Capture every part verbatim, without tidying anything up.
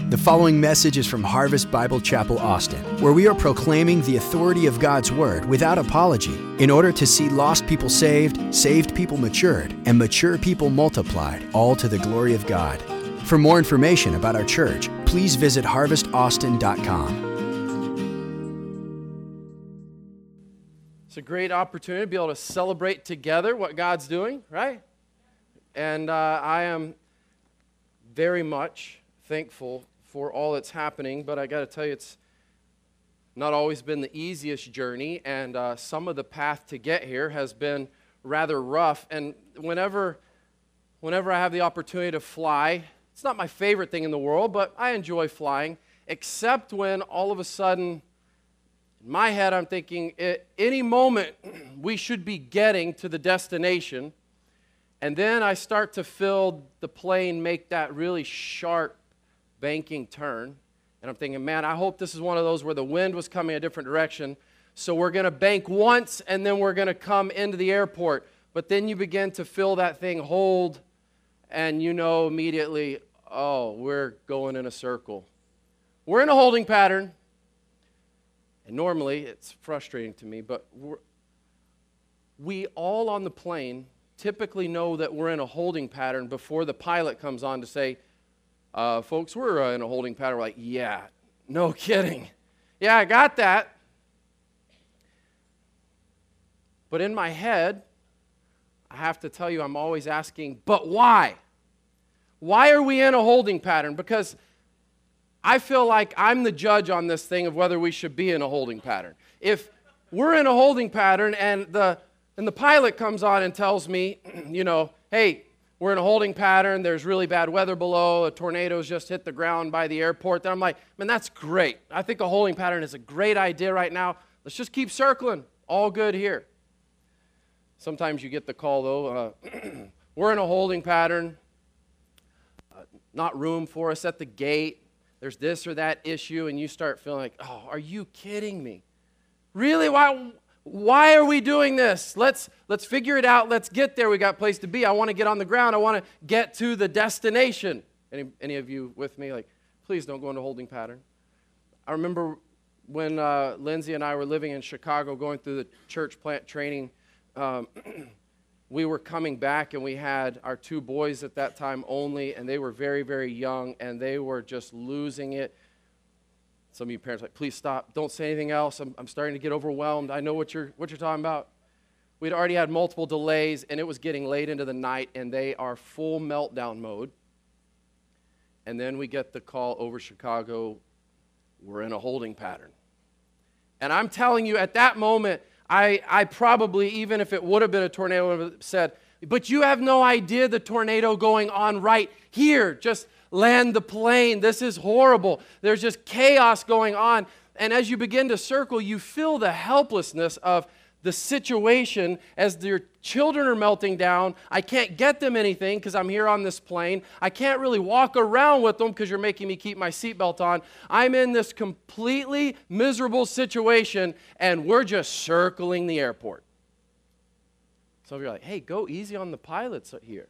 The following message is from Harvest Bible Chapel, Austin, where we are proclaiming the authority of God's Word without apology in order to see lost people saved, saved people matured, and mature people multiplied, all to the glory of God. For more information about our church, please visit harvest austin dot com. It's a great opportunity to be able to celebrate together what God's doing, right? And uh, I am very much thankful for all that's happening, but I got to tell you, it's not always been the easiest journey, and uh, some of the path to get here has been rather rough. And whenever, whenever I have the opportunity to fly, it's not my favorite thing in the world, but I enjoy flying, except when all of a sudden, in my head, I'm thinking, at any moment, we should be getting to the destination, and then I start to feel the plane make that really sharp banking turn, and I'm thinking, man, I hope this is one of those where the wind was coming a different direction, so we're going to bank once, and then we're going to come into the airport. But then you begin to feel that thing hold, and you know immediately, oh, we're going in a circle. We're in a holding pattern, and normally it's frustrating to me, but we're, we all on the plane typically know that we're in a holding pattern before the pilot comes on to say, Uh, folks, we're uh, in a holding pattern. We're like, yeah, no kidding. Yeah, I got that. But in my head, I have to tell you, I'm always asking, but why? Why are we in a holding pattern? Because I feel like I'm the judge on this thing of whether we should be in a holding pattern. If we're in a holding pattern and the and the pilot comes on and tells me, you know, hey, we're in a holding pattern, there's really bad weather below, a tornado's just hit the ground by the airport, then I'm like, man, that's great. I think a holding pattern is a great idea right now. Let's just keep circling. All good here. Sometimes you get the call, though, uh, we're in a holding pattern, uh, not room for us at the gate, there's this or that issue, and you start feeling like, oh, are you kidding me? Really? Why? Why are we doing this? Let's let's figure it out. Let's get there. We got a place to be. I want to get on the ground. I want to get to the destination. Any any of you with me? Like, please don't go into holding pattern. I remember when uh, Lindsay and I were living in Chicago, going through the church plant training. Um, we were coming back, and we had our two boys at that time only, and they were very, very young, and they were just losing it. Some of you parents are like, please stop. Don't say anything else. I'm, I'm starting to get overwhelmed. I know what you're what you're talking about. We'd already had multiple delays, and it was getting late into the night, and they are full meltdown mode. And then we get the call over Chicago, we're in a holding pattern. And I'm telling you, at that moment, I, I probably, even if it would have been a tornado, would have said, but you have no idea the tornado going on right here. Just land the plane. This is horrible. There's just chaos going on. And as you begin to circle, you feel the helplessness of the situation as your children are melting down. I can't get them anything because I'm here on this plane. I can't really walk around with them because you're making me keep my seatbelt on. I'm in this completely miserable situation, and we're just circling the airport. Some of you are like, hey, go easy on the pilots here.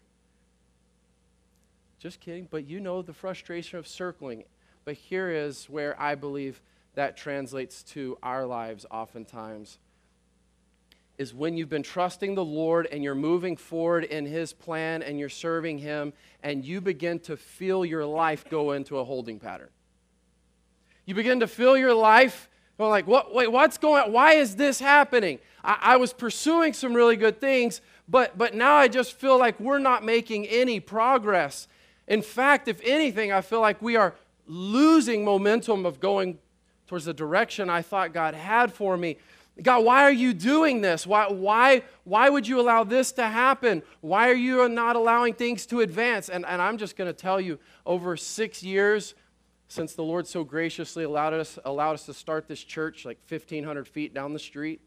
Just kidding, but you know the frustration of circling. But here is where I believe that translates to our lives oftentimes, is when you've been trusting the Lord and you're moving forward in His plan and you're serving Him, and you begin to feel your life go into a holding pattern. You begin to feel your life going like, what, wait, what's going on? Why is this happening? I, I was pursuing some really good things, but, but now I just feel like we're not making any progress. In fact, if anything, I feel like we are losing momentum of going towards the direction I thought God had for me. God, why are you doing this? Why, why, why would you allow this to happen? Why are you not allowing things to advance? And, and I'm just going to tell you, over six years, since the Lord so graciously allowed us, allowed us to start this church like fifteen hundred feet down the street,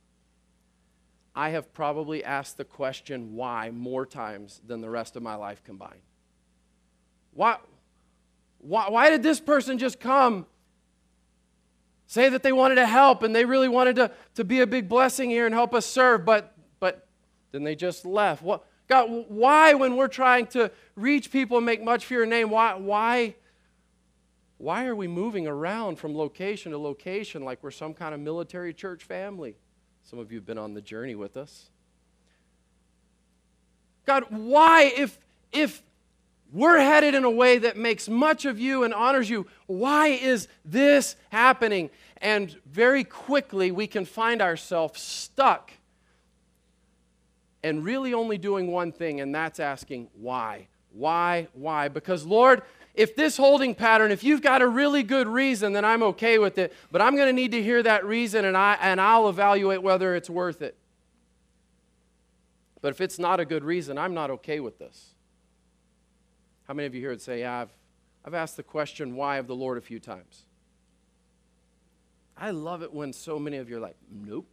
I have probably asked the question why more times than the rest of my life combined. Why, why, why did this person just come, say that they wanted to help and they really wanted to, to be a big blessing here and help us serve, but but then they just left? What, God, why when we're trying to reach people and make much for your name, why, why, why are we moving around from location to location like we're some kind of military church family? Some of you have been on the journey with us. God, why, if, if we're headed in a way that makes much of you and honors you, why is this happening? And very quickly we can find ourselves stuck and really only doing one thing, and that's asking why. Why? Why? Because, Lord, if this holding pattern, if you've got a really good reason, then I'm okay with it, but I'm going to need to hear that reason, and, I, and I'll evaluate whether it's worth it. But if it's not a good reason, I'm not okay with this. How many of you here would say, yeah, I've, I've asked the question why of the Lord a few times? I love it when so many of you are like, nope.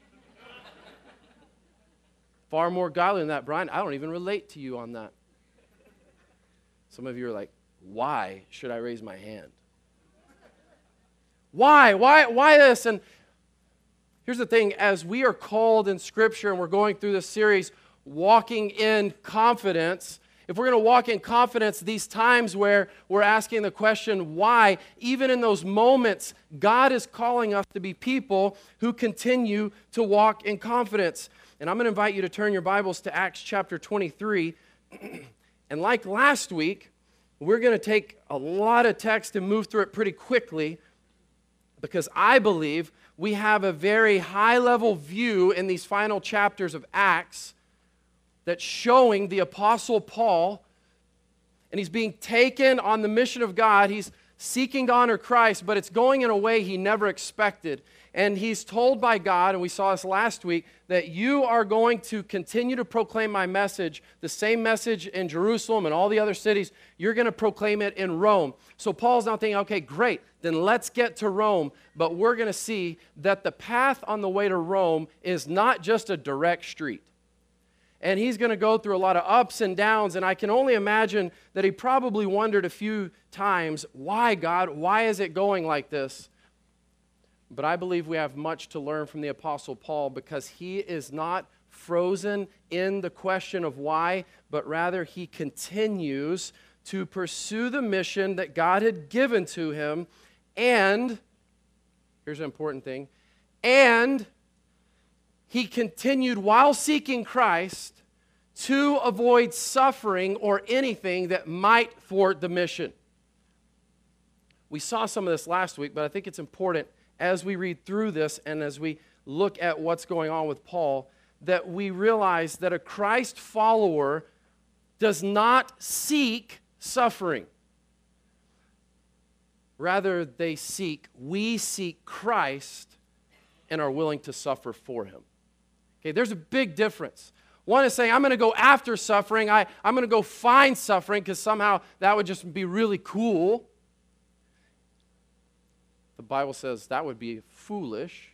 Far more godly than that, Brian. I don't even relate to you on that. Some of you are like, why should I raise my hand? Why? Why? Why this? And here's the thing. As we are called in Scripture and we're going through this series, walking in confidence, if we're going to walk in confidence, these times where we're asking the question, why, even in those moments, God is calling us to be people who continue to walk in confidence. And I'm going to invite you to turn your Bibles to Acts chapter twenty-three. And like last week, we're going to take a lot of text and move through it pretty quickly because I believe we have a very high-level view in these final chapters of Acts that's showing the Apostle Paul, and he's being taken on the mission of God. He's seeking to honor Christ, but it's going in a way he never expected. And he's told by God, and we saw this last week, that you are going to continue to proclaim my message, the same message in Jerusalem and all the other cities. You're going to proclaim it in Rome. So Paul's now thinking, okay, great, then let's get to Rome. But we're going to see that the path on the way to Rome is not just a direct street. And he's going to go through a lot of ups and downs, and I can only imagine that he probably wondered a few times, why, God? Why is it going like this? But I believe we have much to learn from the Apostle Paul because he is not frozen in the question of why, but rather he continues to pursue the mission that God had given to him. And, here's an important thing, and he continued while seeking Christ to avoid suffering or anything that might thwart the mission. We saw some of this last week, but I think it's important as we read through this and as we look at what's going on with Paul, that we realize that a Christ follower does not seek suffering. Rather, they seek, we seek Christ and are willing to suffer for him. Okay, there's a big difference. One is saying, I'm going to go after suffering. I, I'm going to go find suffering because somehow that would just be really cool. The Bible says that would be foolish.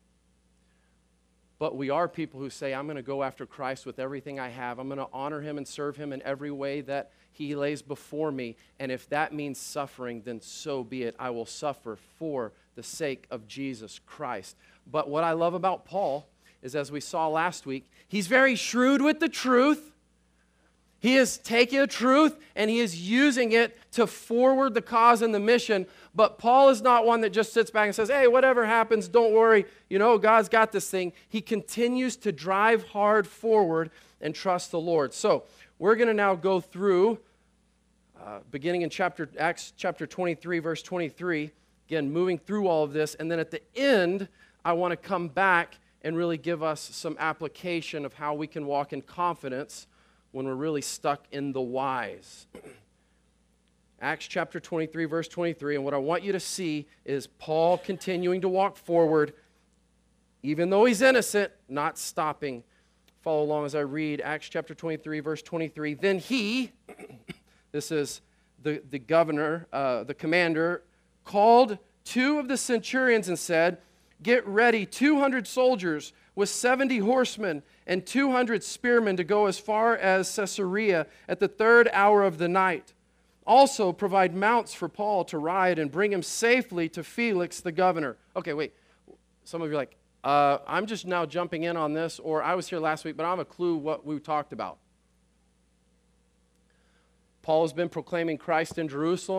But we are people who say, I'm going to go after Christ with everything I have. I'm going to honor him and serve him in every way that he lays before me. And if that means suffering, then so be it. I will suffer for the sake of Jesus Christ. But what I love about Paul is, as we saw last week, he's very shrewd with the truth. He is taking the truth and he is using it to forward the cause and the mission. But Paul is not one that just sits back and says, hey, whatever happens, don't worry. You know, God's got this thing. He continues to drive hard forward and trust the Lord. So we're going to now go through, uh, beginning in chapter Acts chapter twenty-three, verse twenty-three. Again, moving through all of this. And then at the end, I want to come back and really give us some application of how we can walk in confidence when we're really stuck in the whys. Acts chapter twenty-three, verse twenty-three, and what I want you to see is Paul continuing to walk forward, even though he's innocent, not stopping. Follow along as I read Acts chapter twenty-three, verse twenty-three. Then he, this is the, the governor, uh, the commander, called two of the centurions and said, get ready two hundred soldiers with seventy horsemen and two hundred spearmen to go as far as Caesarea at the third hour of the night. Also provide mounts for Paul to ride and bring him safely to Felix the governor. Okay, wait. Some of you are like, uh, I'm just now jumping in on this, or I was here last week, but I don't have a clue what we talked about. Paul has been proclaiming Christ in Jerusalem.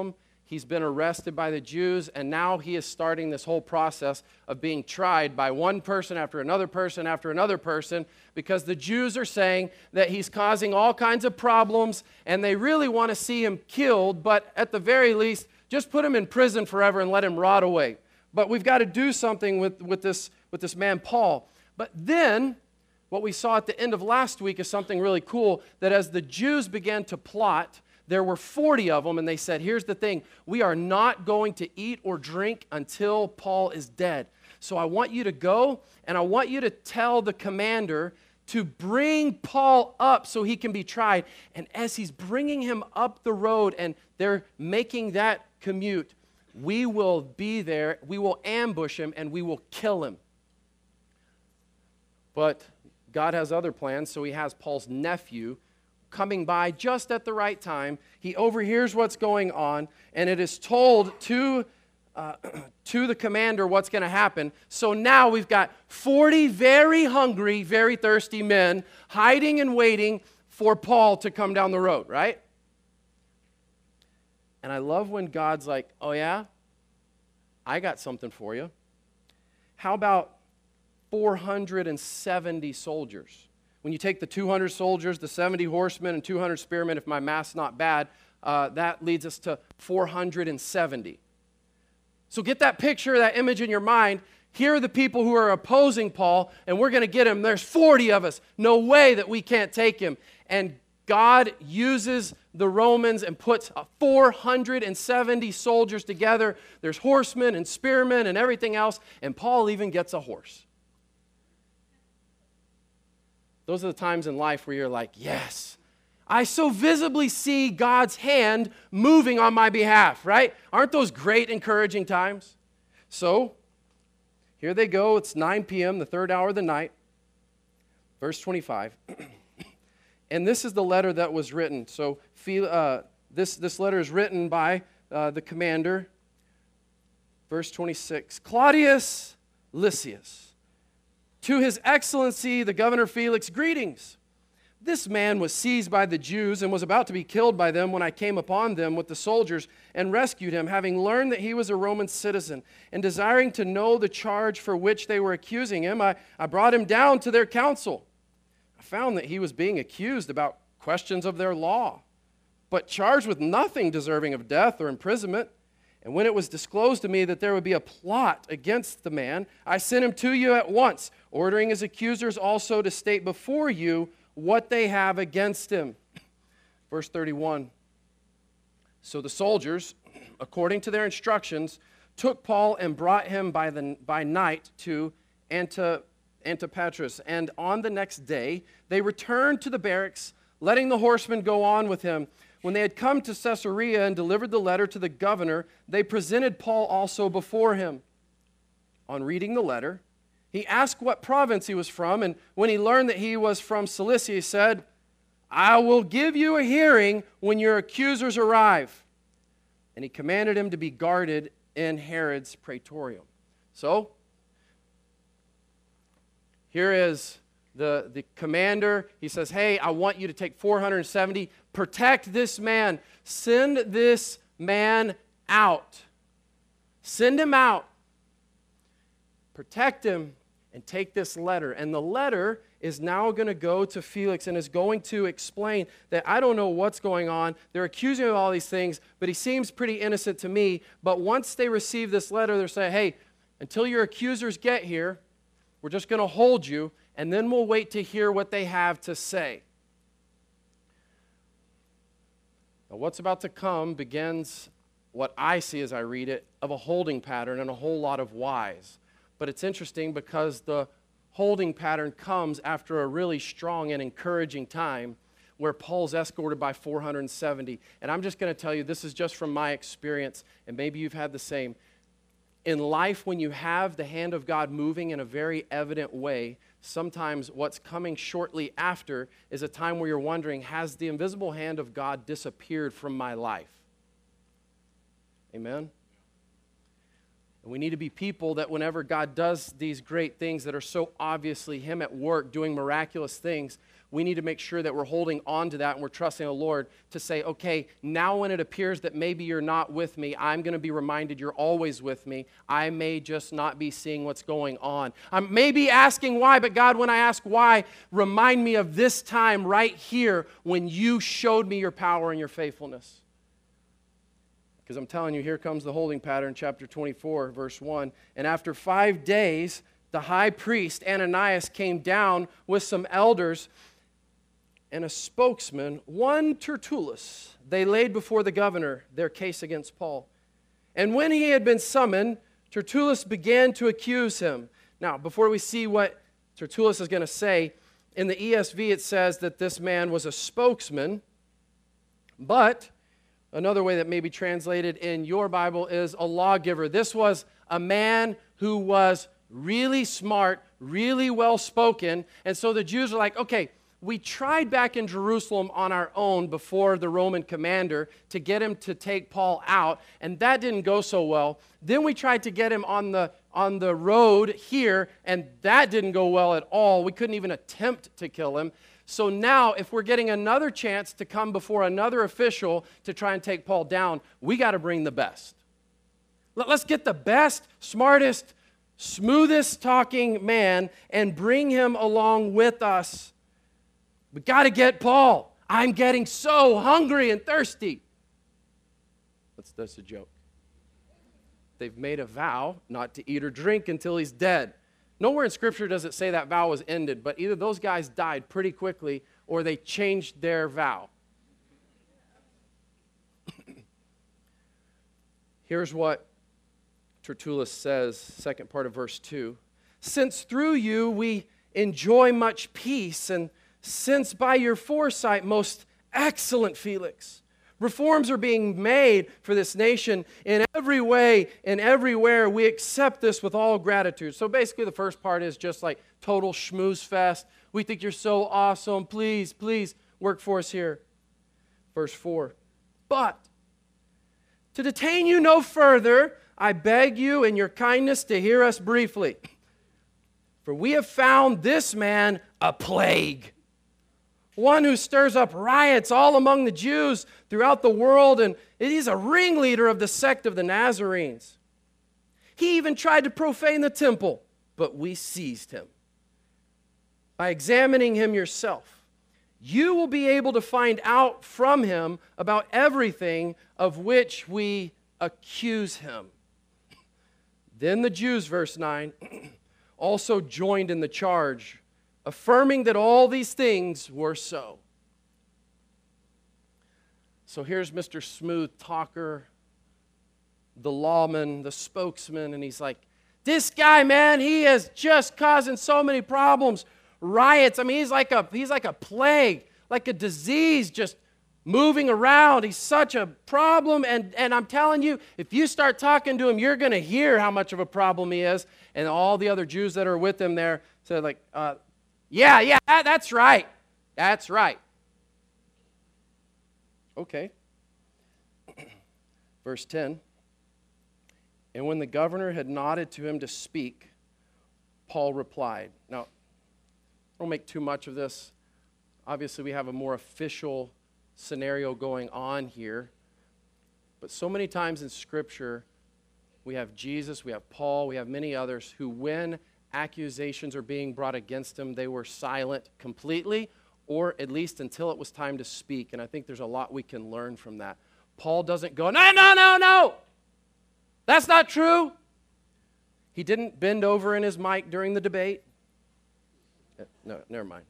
He's been arrested by the Jews, and now he is starting this whole process of being tried by one person after another person after another person, because the Jews are saying that he's causing all kinds of problems, and they really want to see him killed, but at the very least, just put him in prison forever and let him rot away. But we've got to do something with, with, this, with this man, Paul. But then, what we saw at the end of last week is something really cool, that as the Jews began to plot, there were forty of them, and they said, here's the thing, we are not going to eat or drink until Paul is dead. So I want you to go, and I want you to tell the commander to bring Paul up so he can be tried. And as he's bringing him up the road, and they're making that commute, we will be there, we will ambush him, and we will kill him. But God has other plans, so he has Paul's nephew coming by just at the right time. He overhears what's going on, and it is told to, uh, to the commander what's going to happen. So now we've got forty very hungry, very thirsty men hiding and waiting for Paul to come down the road, right? And I love when God's like, oh yeah, I got something for you. How about four hundred seventy soldiers? When you take the two hundred soldiers, the seventy horsemen, and two hundred spearmen, if my math's not bad, uh, that leads us to four hundred seventy. So get that picture, that image in your mind. Here are the people who are opposing Paul, and we're going to get him. There's forty of us. No way that we can't take him. And God uses the Romans and puts four hundred seventy soldiers together. There's horsemen and spearmen and everything else, and Paul even gets a horse. Those are the times in life where you're like, yes, I so visibly see God's hand moving on my behalf, right? Aren't those great, encouraging times? So, here they go. It's nine p.m., the third hour of the night. Verse twenty-five. And this is the letter that was written. So, uh, this, this letter is written by uh, the commander. Verse twenty-six. Claudius Lysias. To His Excellency, the Governor Felix, greetings. This man was seized by the Jews and was about to be killed by them when I came upon them with the soldiers and rescued him, having learned that he was a Roman citizen. And desiring to know the charge for which they were accusing him, I, I brought him down to their council. I found that he was being accused about questions of their law, but charged with nothing deserving of death or imprisonment. And when it was disclosed to me that there would be a plot against the man, I sent him to you at once, ordering his accusers also to state before you what they have against him. Verse thirty-one. So the soldiers, according to their instructions, took Paul and brought him by, the, by night to Antipatris. Antipatris. And on the next day, they returned to the barracks, letting the horsemen go on with him. When they had come to Caesarea and delivered the letter to the governor, they presented Paul also before him. On reading the letter, he asked what province he was from, and when he learned that he was from Cilicia, he said, I will give you a hearing when your accusers arrive. And he commanded him to be guarded in Herod's praetorium. So, here is the, the commander. He says, hey, I want you to take four hundred seventy. Protect this man. Send this man out. Send him out. Protect him and take this letter. And the letter is now going to go to Felix and is going to explain that I don't know what's going on. They're accusing him of all these things, but he seems pretty innocent to me. But once they receive this letter, they're saying, hey, until your accusers get here, we're just going to hold you, and then we'll wait to hear what they have to say. Now, what's about to come begins what I see as I read it of a holding pattern and a whole lot of whys. But it's interesting because the holding pattern comes after a really strong and encouraging time where Paul's escorted by four hundred seventy. And I'm just going to tell you, this is just from my experience, and maybe you've had the same. In life, when you have the hand of God moving in a very evident way, sometimes what's coming shortly after is a time where you're wondering, has the invisible hand of God disappeared from my life? Amen? And we need to be people that whenever God does these great things that are so obviously Him at work doing miraculous things, we need to make sure that we're holding on to that and we're trusting the Lord to say, okay, now when it appears that maybe you're not with me, I'm going to be reminded you're always with me. I may just not be seeing what's going on. I may be asking why, but God, when I ask why, remind me of this time right here when you showed me your power and your faithfulness. Because I'm telling you, here comes the holding pattern, chapter twenty-four, verse one. And after five days, the high priest, Ananias, came down with some elders and a spokesman, one Tertullus. They laid before the governor their case against Paul. And when he had been summoned, Tertullus began to accuse him. Now, before we see what Tertullus is going to say, in the E S V it says that this man was a spokesman, but another way that may be translated in your Bible is a lawgiver. This was a man who was really smart, really well-spoken, and so the Jews are like, okay, we tried back in Jerusalem on our own before the Roman commander to get him to take Paul out, and that didn't go so well. Then we tried to get him on the, on the road here, and that didn't go well at all. We couldn't even attempt to kill him. So now, if we're getting another chance to come before another official to try and take Paul down, we got to bring the best. Let's get the best, smartest, smoothest talking man and bring him along with us. We got to get Paul. I'm getting so hungry and thirsty. That's, that's a joke. They've made a vow not to eat or drink until he's dead. Nowhere in Scripture does it say that vow was ended, but either those guys died pretty quickly or they changed their vow. Here's what Tertullus says, second part of verse two. Since through you we enjoy much peace, and since by your foresight, most excellent Felix, reforms are being made for this nation in every way and everywhere. We accept this with all gratitude. So basically the first part is just like total schmooze fest. We think you're so awesome. Please, please work for us here. Verse four. But to detain you no further, I beg you in your kindness to hear us briefly. For we have found this man a plague, one who stirs up riots all among the Jews throughout the world, and he's a ringleader of the sect of the Nazarenes. He even tried to profane the temple, but we seized him. By examining him yourself, you will be able to find out from him about everything of which we accuse him. Then the Jews, verse nine, also joined in the charge, affirming that all these things were so. So here's Mister Smooth Talker, the lawman, the spokesman, and he's like, this guy, man, he is just causing so many problems, riots. I mean, he's like a, he's like a plague, like a disease just moving around. He's such a problem, and, and I'm telling you, if you start talking to him, you're going to hear how much of a problem he is. And all the other Jews that are with him there said like, uh, yeah, yeah, that, that's right. That's right. Okay. Verse ten. And when the governor had nodded to him to speak, Paul replied. Now, I don't make too much of this. Obviously, we have a more official scenario going on here. But so many times in Scripture, we have Jesus, we have Paul, we have many others who, when accusations are being brought against them, they were silent completely, or at least until it was time to speak. And I think there's a lot we can learn from that. Paul doesn't go, no, no, no, no. That's not true. He didn't bend over in his mic during the debate. No, never mind.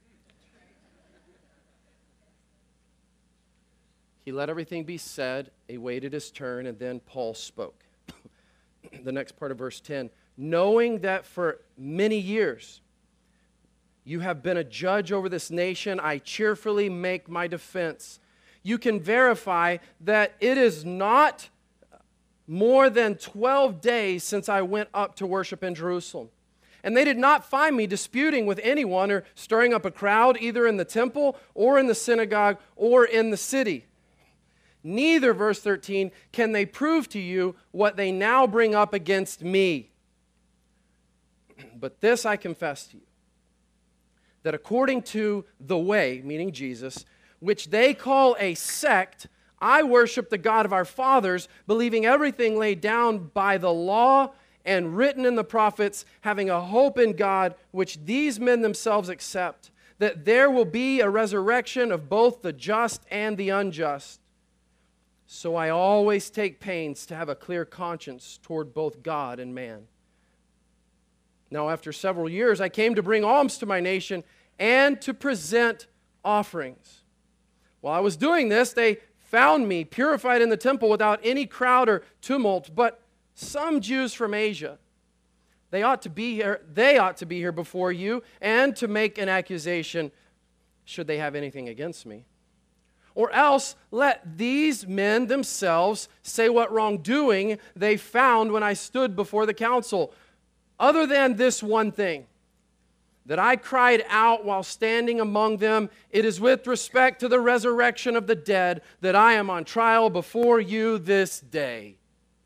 He let everything be said. He waited his turn, and then Paul spoke. The next part of verse ten. Knowing that for many years you have been a judge over this nation, I cheerfully make my defense. You can verify that it is not more than twelve days since I went up to worship in Jerusalem. And they did not find me disputing with anyone or stirring up a crowd, either in the temple or in the synagogue or in the city. Neither, verse thirteen, can they prove to you what they now bring up against me. But this I confess to you, that according to the way, meaning Jesus, which they call a sect, I worship the God of our fathers, believing everything laid down by the law and written in the prophets, having a hope in God, which these men themselves accept, that there will be a resurrection of both the just and the unjust. So I always take pains to have a clear conscience toward both God and man. Now, after several years, I came to bring alms to my nation and to present offerings. While I was doing this, they found me purified in the temple without any crowd or tumult, but some Jews from Asia, they ought to be here, they ought to be here before you and to make an accusation should they have anything against me. Or else let these men themselves say what wrongdoing they found when I stood before the council, other than this one thing, that I cried out while standing among them, it is with respect to the resurrection of the dead that I am on trial before you this day.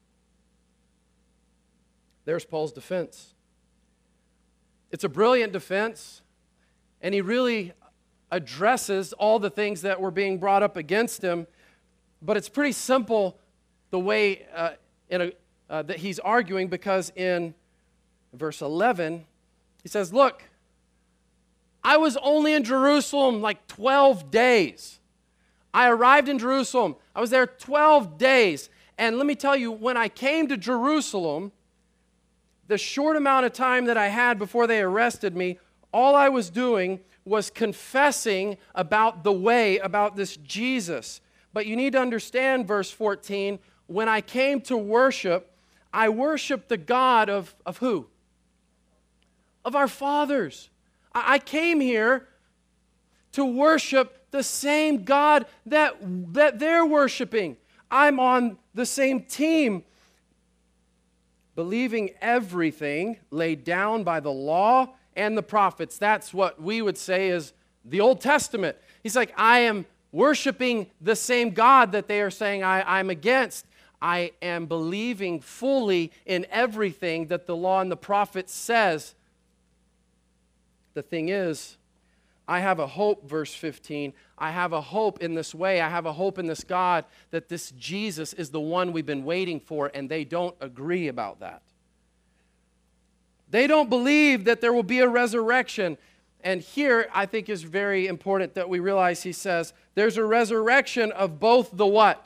There's Paul's defense. It's a brilliant defense, and he really addresses all the things that were being brought up against him, but it's pretty simple the way uh, in a, uh, that he's arguing, because in verse eleven, he says, look, I was only in Jerusalem like twelve days. I arrived in Jerusalem. I was there twelve days. And let me tell you, when I came to Jerusalem, the short amount of time that I had before they arrested me, all I was doing was confessing about the way, about this Jesus. But you need to understand, verse fourteen, when I came to worship, I worshiped the God of, of who? Of our fathers. I, I came here to worship the same God that, that they're worshiping. I'm on the same team, believing everything laid down by the law and the prophets. That's what we would say is the Old Testament. He's like, I am worshiping the same God that they are saying I, I'm against. I am believing fully in everything that the law and the prophets says. The thing is, I have a hope, verse fifteen. I have a hope in this way. I have a hope in this God that this Jesus is the one we've been waiting for, and they don't agree about that. They don't believe that there will be a resurrection. And here, I think is very important that we realize he says, there's a resurrection of both the what?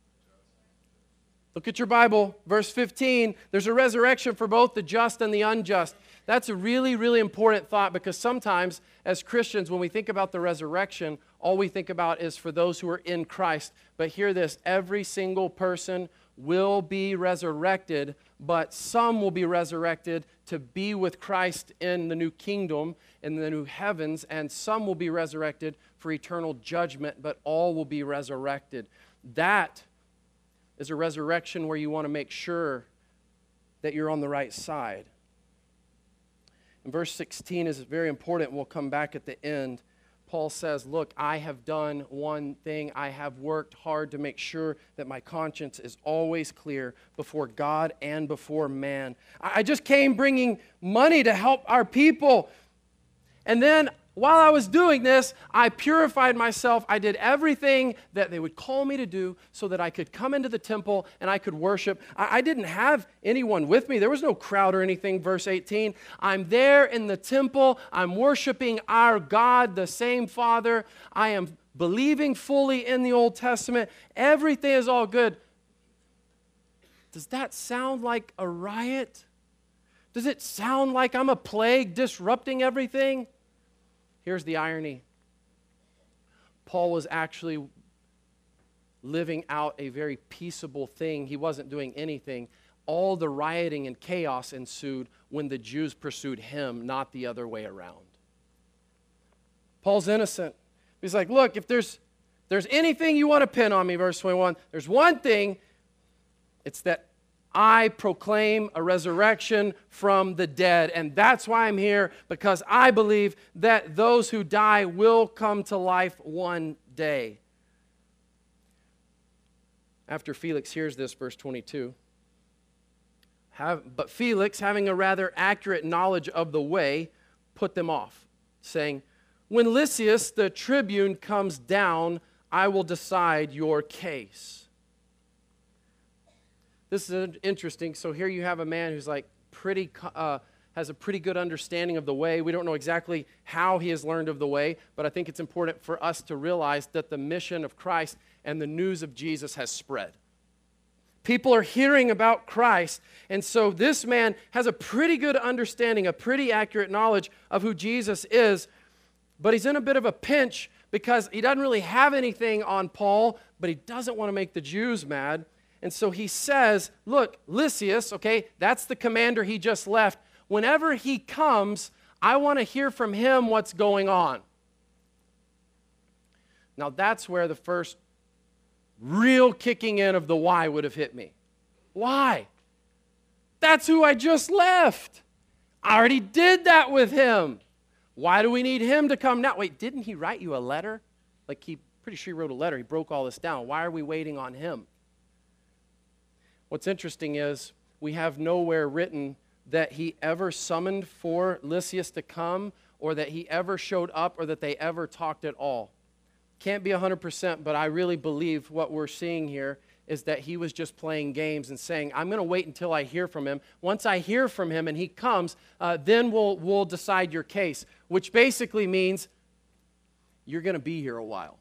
Look at your Bible, verse fifteen. There's a resurrection for both the just and the unjust. That's a really, really important thought, because sometimes as Christians, when we think about the resurrection, all we think about is for those who are in Christ. But hear this, every single person will be resurrected, but some will be resurrected to be with Christ in the new kingdom, in the new heavens, and some will be resurrected for eternal judgment, but all will be resurrected. That is a resurrection where you want to make sure that you're on the right side. And verse sixteen is very important. We'll come back at the end. Paul says, look, I have done one thing. I have worked hard to make sure that my conscience is always clear before God and before man. I just came bringing money to help our people. And then while I was doing this, I purified myself. I did everything that they would call me to do so that I could come into the temple and I could worship. I, I didn't have anyone with me. There was no crowd or anything, verse eighteen. I'm there in the temple. I'm worshiping our God, the same Father. I am believing fully in the Old Testament. Everything is all good. Does that sound like a riot? Does it sound like I'm a plague disrupting everything? Here's the irony. Paul was actually living out a very peaceable thing. He wasn't doing anything. All the rioting and chaos ensued when the Jews pursued him, not the other way around. Paul's innocent. He's like, look, if there's, there's anything you want to pin on me, verse twenty-one, there's one thing. It's that I proclaim a resurrection from the dead, and that's why I'm here, because I believe that those who die will come to life one day. After Felix hears this, verse twenty-two, have, but Felix, having a rather accurate knowledge of the way, put them off, saying, when Lysias, the tribune, comes down, I will decide your case. This is interesting. So here you have a man who's like pretty, uh, has a pretty good understanding of the way. We don't know exactly how he has learned of the way, but I think it's important for us to realize that the mission of Christ and the news of Jesus has spread. People are hearing about Christ, and so this man has a pretty good understanding, a pretty accurate knowledge of who Jesus is, but he's in a bit of a pinch because he doesn't really have anything on Paul, but he doesn't want to make the Jews mad. And so he says, look, Lysias, okay, that's the commander he just left. Whenever he comes, I want to hear from him what's going on. Now that's where the first real kicking in of the why would have hit me. Why? That's who I just left. I already did that with him. Why do we need him to come now? Wait, didn't he write you a letter? Like he, pretty sure he wrote a letter. He broke all this down. Why are we waiting on him? What's interesting is we have nowhere written that he ever summoned for Lysias to come, or that he ever showed up, or that they ever talked at all. Can't be one hundred percent, but I really believe what we're seeing here is that he was just playing games and saying, I'm going to wait until I hear from him. Once I hear from him and he comes, uh, then we'll, we'll decide your case, which basically means you're going to be here a while.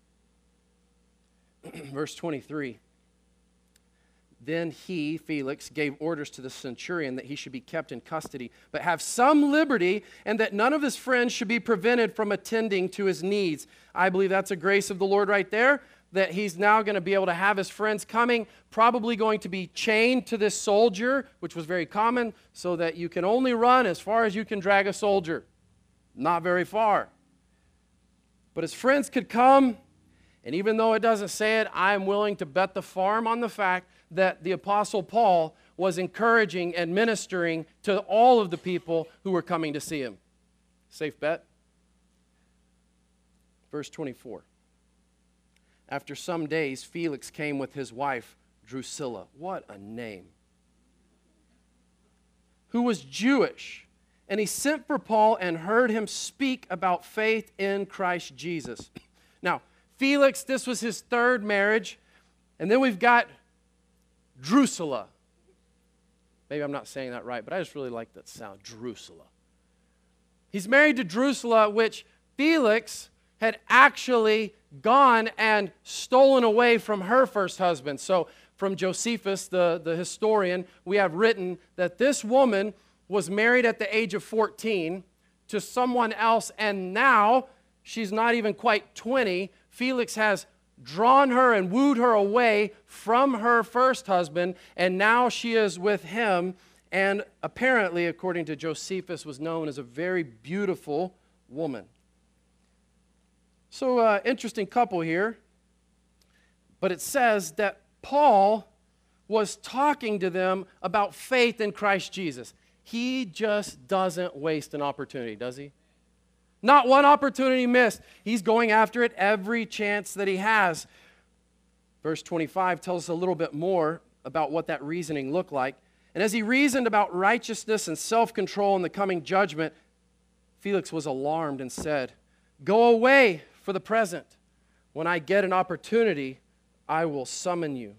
Verse twenty-three. Then he, Felix, gave orders to the centurion that he should be kept in custody, but have some liberty, and that none of his friends should be prevented from attending to his needs. I believe that's a grace of the Lord right there, that he's now going to be able to have his friends coming, probably going to be chained to this soldier, which was very common, so that you can only run as far as you can drag a soldier. Not very far. But his friends could come, and even though it doesn't say it, I'm willing to bet the farm on the fact that the Apostle Paul was encouraging and ministering to all of the people who were coming to see him. Safe bet? Verse twenty-four. After some days, Felix came with his wife, Drusilla. What a name. Who was Jewish. And he sent for Paul and heard him speak about faith in Christ Jesus. Now, Felix, this was his third marriage. And then we've got Drusilla. Maybe I'm not saying that right, but I just really like that sound, Drusilla. He's married to Drusilla, which Felix had actually gone and stolen away from her first husband. So from Josephus, the, the historian, we have written that this woman was married at the age of fourteen to someone else, and now she's not even quite twenty. Felix has drawn her and wooed her away from her first husband, and now she is with him, and apparently, according to Josephus, was known as a very beautiful woman. So, uh, interesting couple here, but it says that Paul was talking to them about faith in Christ Jesus. He just doesn't waste an opportunity, does he? Not one opportunity missed. He's going after it every chance that he has. Verse twenty-five tells us a little bit more about what that reasoning looked like. And as he reasoned about righteousness and self-control in the coming judgment, Felix was alarmed and said, "Go away for the present. When I get an opportunity, I will summon you."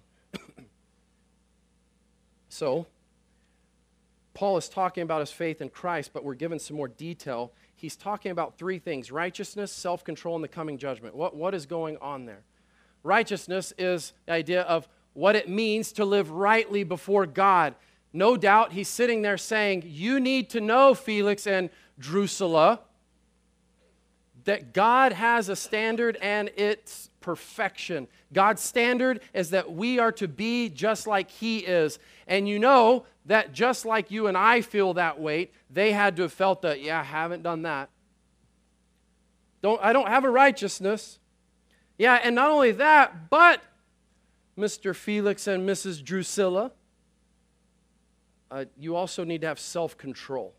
So, Paul is talking about his faith in Christ, but we're given some more detail. He's talking about three things: righteousness, self-control, and the coming judgment. What, what is going on there? Righteousness is the idea of what it means to live rightly before God. No doubt he's sitting there saying, you need to know, Felix and Drusilla, that God has a standard and it's perfection. God's standard is that we are to be just like he is. And you know that just like you and I feel that weight, they had to have felt that, yeah, I haven't done that. Don't, I don't have a righteousness. Yeah, and not only that, but Mister Felix and Missus Drusilla, uh, you also need to have self-control.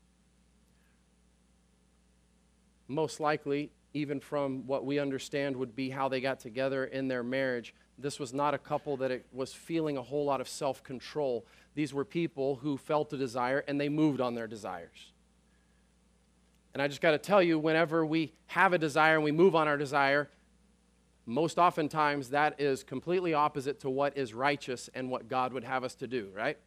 Most likely, even from what we understand would be how they got together in their marriage, this was not a couple that it was feeling a whole lot of self-control. These were people who felt a desire and they moved on their desires. And I just got to tell you, whenever we have a desire and we move on our desire, most oftentimes that is completely opposite to what is righteous and what God would have us to do, right?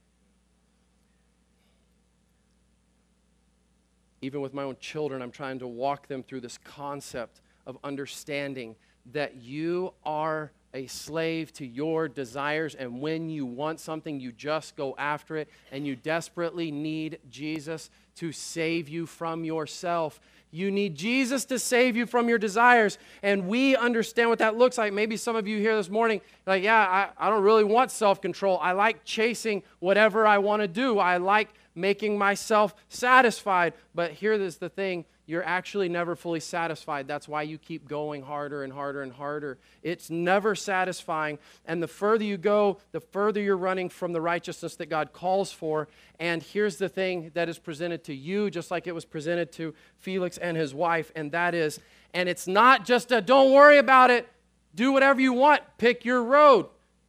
Even with my own children, I'm trying to walk them through this concept of understanding that you are a slave to your desires, and when you want something, you just go after it, and you desperately need Jesus to save you from yourself. You need Jesus to save you from your desires, and we understand what that looks like. Maybe some of you here this morning, like, yeah, I, I don't really want self-control. I like chasing whatever I want to do. I like making myself satisfied, but here's the thing. You're actually never fully satisfied. That's why you keep going harder and harder and harder. It's never satisfying. And the further you go, the further you're running from the righteousness that God calls for. And here's the thing that is presented to you, just like it was presented to Felix and his wife, and that is, and it's not just a don't worry about it, do whatever you want, pick your road.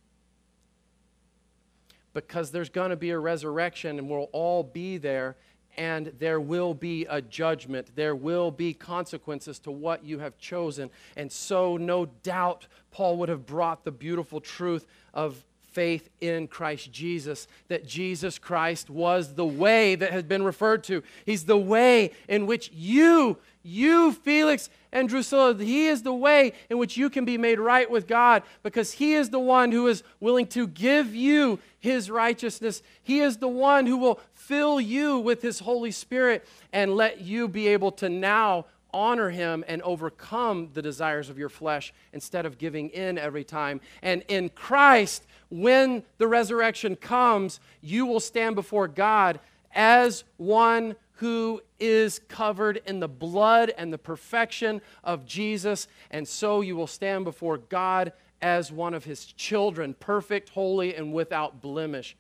Because there's going to be a resurrection, and we'll all be there. And there will be a judgment. There will be consequences to what you have chosen. And so, no doubt, Paul would have brought the beautiful truth of faith in Christ Jesus, that Jesus Christ was the way that has been referred to. He's the way in which you, you, Felix and Drusilla, He is the way in which you can be made right with God, because He is the one who is willing to give you His righteousness. He is the one who will fill you with His Holy Spirit and let you be able to now honor Him and overcome the desires of your flesh instead of giving in every time. And in Christ, when the resurrection comes, you will stand before God as one who is covered in the blood and the perfection of Jesus. And so you will stand before God as one of His children, perfect, holy, and without blemish.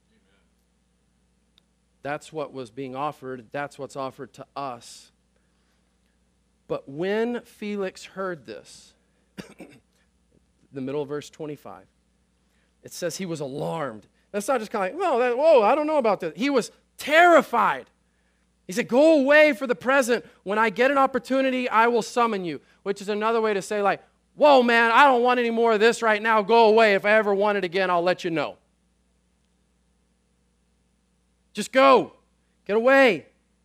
That's what was being offered. That's what's offered to us. But when Felix heard this, the middle of verse twenty-five, it says he was alarmed. That's not just kind of like, whoa, that, whoa, I don't know about this. He was terrified. He said, go away for the present. When I get an opportunity, I will summon you, which is another way to say, like, whoa, man, I don't want any more of this right now. Go away. If I ever want it again, I'll let you know. Just go. Get away.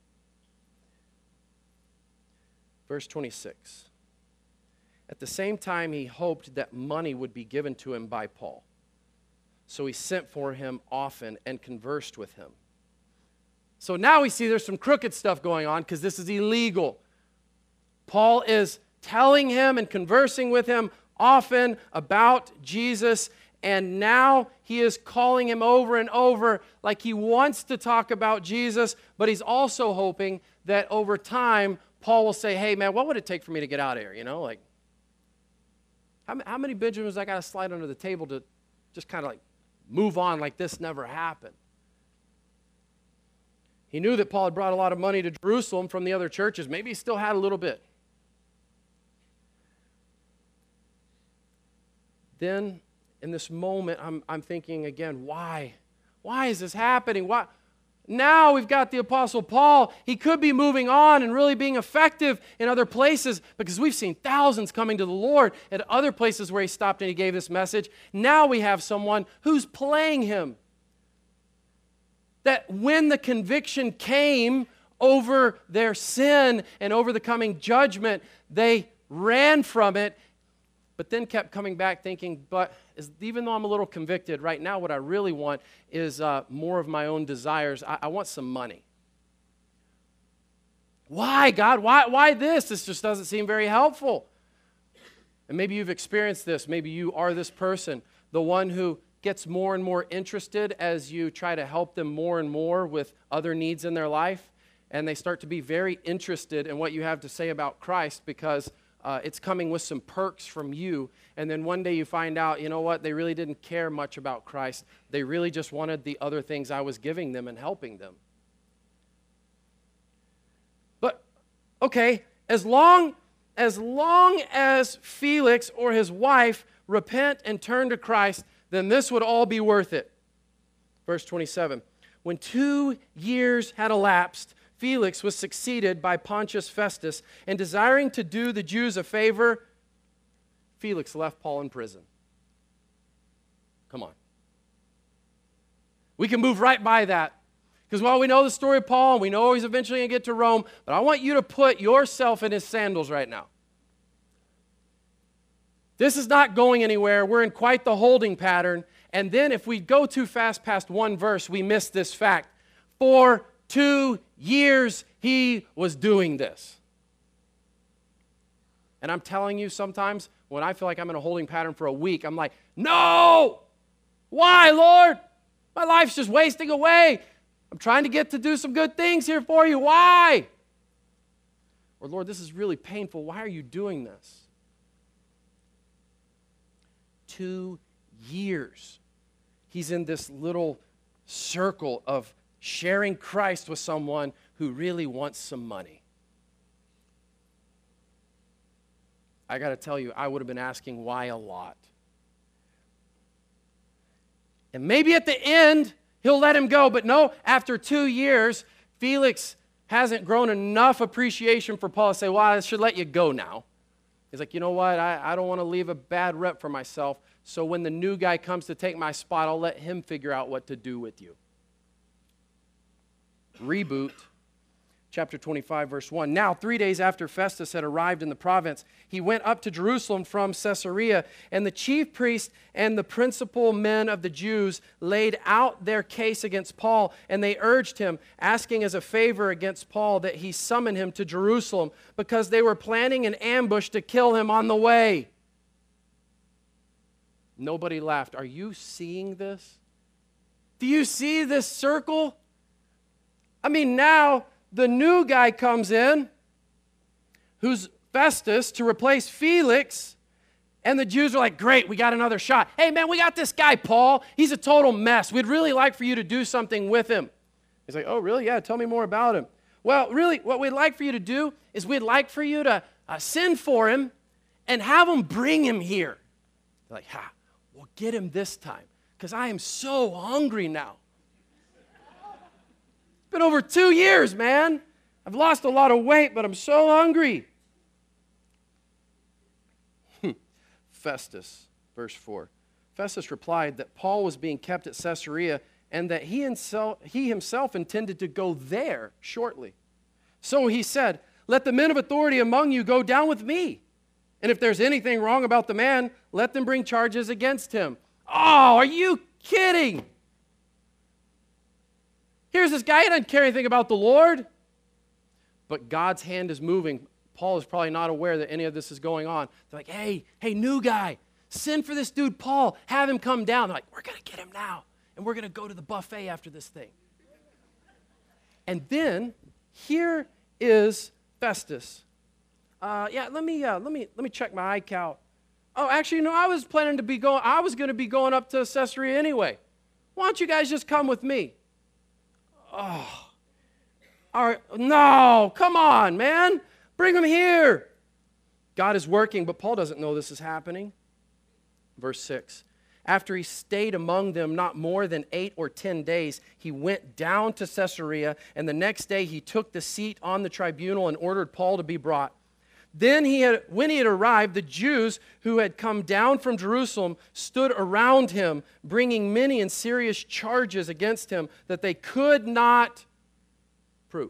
Verse twenty-six. At the same time, he hoped that money would be given to him by Paul. So he sent for him often and conversed with him. So now we see there's some crooked stuff going on because this is illegal. Paul is telling him and conversing with him often about Jesus, and now he is calling him over and over like he wants to talk about Jesus, but he's also hoping that over time, Paul will say, hey, man, what would it take for me to get out of here? You know, like, how, how many Benjamins I got to slide under the table to just kind of like move on like this never happened? He knew that Paul had brought a lot of money to Jerusalem from the other churches. Maybe he still had a little bit. Then, in this moment, I'm, I'm thinking again, why? Why is this happening? Why? Now we've got the Apostle Paul. He could be moving on and really being effective in other places because we've seen thousands coming to the Lord at other places where he stopped and he gave this message. Now we have someone who's playing him. That when the conviction came over their sin and over the coming judgment, they ran from it, but then kept coming back thinking, but is, even though I'm a little convicted, right now what I really want is uh, more of my own desires. I, I want some money. Why, God? Why, why this? This just doesn't seem very helpful. And maybe you've experienced this. Maybe you are this person, the one who gets more and more interested as you try to help them more and more with other needs in their life, and they start to be very interested in what you have to say about Christ because uh, it's coming with some perks from you, and then one day you find out, you know what, they really didn't care much about Christ. They really just wanted the other things I was giving them and helping them. But, okay, as long, as long as Felix or his wife repent and turn to Christ, then this would all be worth it. Verse twenty-seven. When two years had elapsed, Felix was succeeded by Pontius Festus, and desiring to do the Jews a favor, Felix left Paul in prison. Come on. We can move right by that. Because while we know the story of Paul, and we know he's eventually going to get to Rome, but I want you to put yourself in his sandals right now. This is not going anywhere. We're in quite the holding pattern. And then if we go too fast past one verse, we miss this fact. For two years, he was doing this. And I'm telling you, sometimes when I feel like I'm in a holding pattern for a week, I'm like, no! Why, Lord? My life's just wasting away. I'm trying to get to do some good things here for you. Why? Or, Lord, this is really painful. Why are you doing this? Two years. He's in this little circle of sharing Christ with someone who really wants some money. I got to tell you, I would have been asking why a lot. And maybe at the end, he'll let him go. But no, after two years, Felix hasn't grown enough appreciation for Paul to say, well, I should let you go now. He's like, you know what? I, I don't want to leave a bad rep for myself. So when the new guy comes to take my spot, I'll let him figure out what to do with you. Reboot. Chapter twenty-five, verse one. Now, three days after Festus had arrived in the province, he went up to Jerusalem from Caesarea, and the chief priests and the principal men of the Jews laid out their case against Paul, and they urged him, asking as a favor against Paul that he summon him to Jerusalem, because they were planning an ambush to kill him on the way. Nobody laughed. Are you seeing this? Do you see this circle? I mean, now the new guy comes in, who's Festus, to replace Felix, and the Jews are like, great, we got another shot. Hey, man, we got this guy, Paul. He's a total mess. We'd really like for you to do something with him. He's like, oh, really? Yeah, tell me more about him. Well, really, what we'd like for you to do is we'd like for you to uh, send for him and have him bring him here. They're like, ha, we'll get him this time, because I am so hungry now. Been over two years, man. I've lost a lot of weight, but I'm so hungry. Festus, verse four. Festus replied that Paul was being kept at Caesarea and that he himself, he himself intended to go there shortly. So he said, let the men of authority among you go down with me. And if there's anything wrong about the man, let them bring charges against him. Oh, are you kidding? Here's this guy, he doesn't care anything about the Lord. But God's hand is moving. Paul is probably not aware that any of this is going on. They're like, hey, hey, new guy, send for this dude Paul. Have him come down. They're like, we're going to get him now. And we're going to go to the buffet after this thing. And then, here is Festus. Uh, yeah, let me, uh, let me, let me check my iCal. Oh, actually, no, I was planning to be going, I was going to be going up to Caesarea anyway. Why don't you guys just come with me? Oh, all right. No, come on, man. Bring him here. God is working, but Paul doesn't know this is happening. Verse six. After he stayed among them not more than eight or ten days, he went down to Caesarea, and the next day he took the seat on the tribunal and ordered Paul to be brought. Then he had, when he had arrived, the Jews who had come down from Jerusalem stood around him, bringing many and serious charges against him that they could not prove.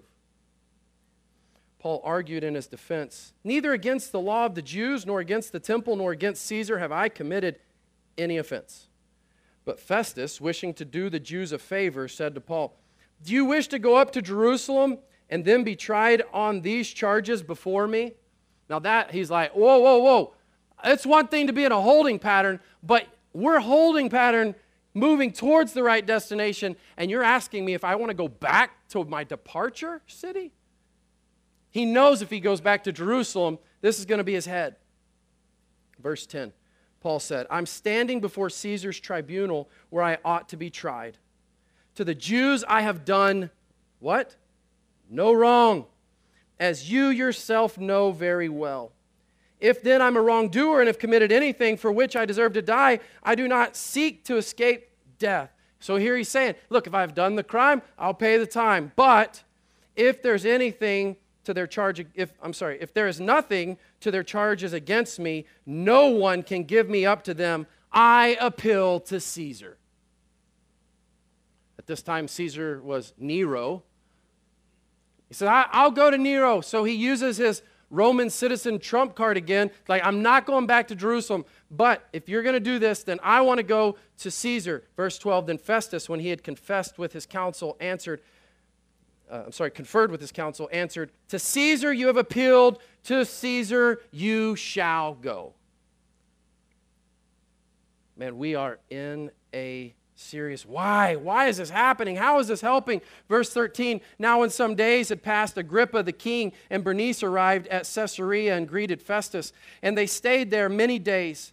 Paul argued in his defense, neither against the law of the Jews, nor against the temple, nor against Caesar have I committed any offense. But Festus, wishing to do the Jews a favor, said to Paul, do you wish to go up to Jerusalem and then be tried on these charges before me? Now that, he's like, whoa, whoa, whoa. It's one thing to be in a holding pattern, but we're holding pattern moving towards the right destination, and you're asking me if I want to go back to my departure city? He knows if he goes back to Jerusalem, this is going to be his head. Verse ten, Paul said, I'm standing before Caesar's tribunal where I ought to be tried. To the Jews I have done, what? No wrong, as you yourself know very well. If then I'm a wrongdoer and have committed anything for which I deserve to die, I do not seek to escape death. So here he's saying, look, if I've done the crime, I'll pay the time. But if there's anything to their charge, if I'm sorry, if there is nothing to their charges against me, no one can give me up to them. I appeal to Caesar. At this time, Caesar was Nero. He said, I, I'll go to Nero. So he uses his Roman citizen trump card again. Like, I'm not going back to Jerusalem, but if you're going to do this, then I want to go to Caesar. Verse twelve, then Festus, when he had confessed with his council, answered, uh, I'm sorry, conferred with his council, answered, to Caesar you have appealed, to Caesar you shall go. Man, we are in a serious, why? Why is this happening? How is this helping? Verse thirteen, now when some days had passed, Agrippa the king and Bernice arrived at Caesarea and greeted Festus, and they stayed there many days.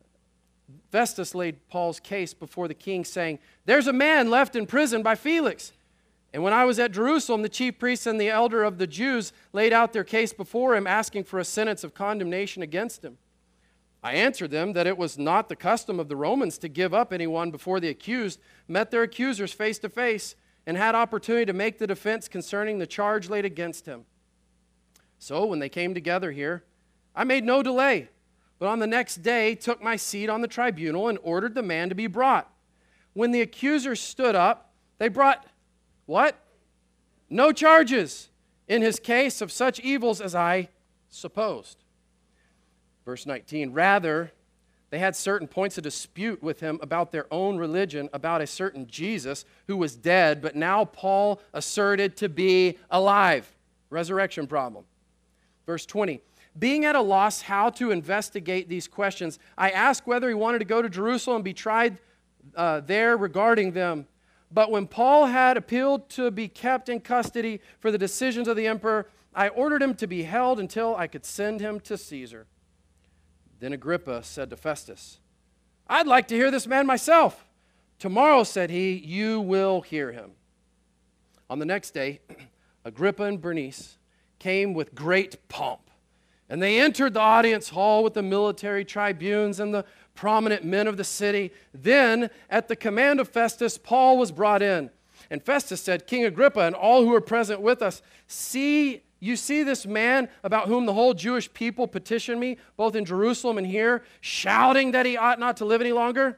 Festus laid Paul's case before the king, saying, there's a man left in prison by Felix. And when I was at Jerusalem, the chief priests and the elder of the Jews laid out their case before him, asking for a sentence of condemnation against him. I answered them that it was not the custom of the Romans to give up anyone before the accused met their accusers face to face and had opportunity to make the defense concerning the charge laid against him. So when they came together here, I made no delay, but on the next day took my seat on the tribunal and ordered the man to be brought. When the accusers stood up, they brought, what? No charges in his case of such evils as I supposed. Verse nineteen, rather, they had certain points of dispute with him about their own religion, about a certain Jesus who was dead, but now Paul asserted to be alive. Resurrection problem. Verse twenty, being at a loss how to investigate these questions, I asked whether he wanted to go to Jerusalem and be tried uh, there regarding them. But when Paul had appealed to be kept in custody for the decisions of the emperor, I ordered him to be held until I could send him to Caesar. Then Agrippa said to Festus, I'd like to hear this man myself. Tomorrow, said he, you will hear him. On the next day, Agrippa and Bernice came with great pomp, and they entered the audience hall with the military tribunes and the prominent men of the city. Then, at the command of Festus, Paul was brought in. And Festus said, King Agrippa and all who are present with us, see You see this man about whom the whole Jewish people petitioned me, both in Jerusalem and here, shouting that he ought not to live any longer?